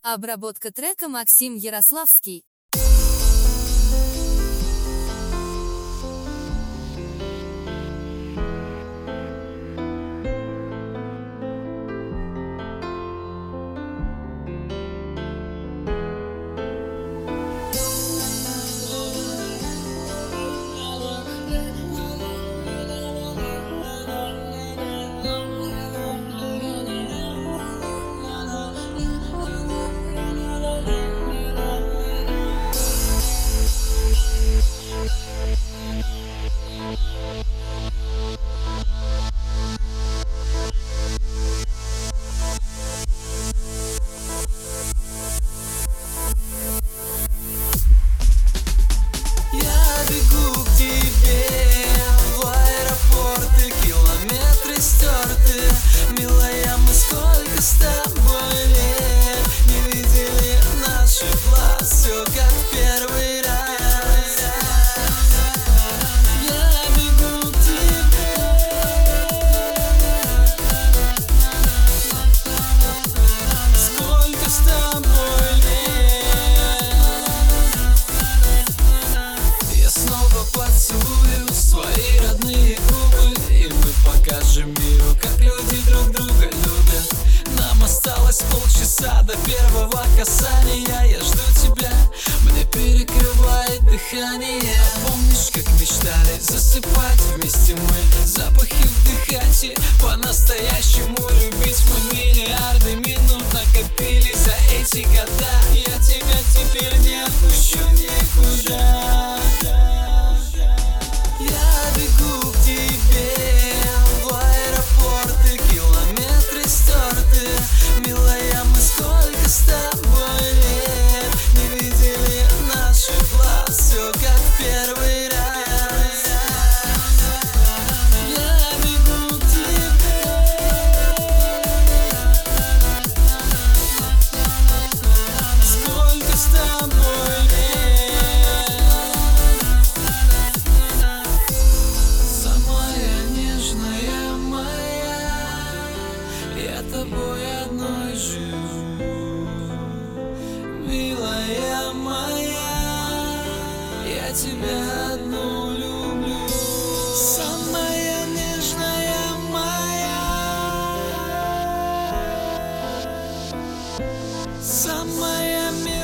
Обработка трека Максим Ярославский. Свои родные губы, и мы покажем миру, как люди друг друга любят. Нам осталось полчаса до первого касания. Я жду тебя, мне перекрывает дыхание. Помнишь, как мечтали засыпать вместе мы, запахи вдыхать и по-настоящему любить мы. Миллиарды минут накопили за эти года. Я тебя теперь не отпущу никуда. Я бегу к тебе в аэропорт, и километры стерты. Милая, мы сколько с тобой лет не видели наших глаз, все как в первый раз. Я бегу к тебе. Сколько с тобой лет. Я тобой одной живу, милая моя, я тебя одну люблю. Самая нежная моя, самая милая.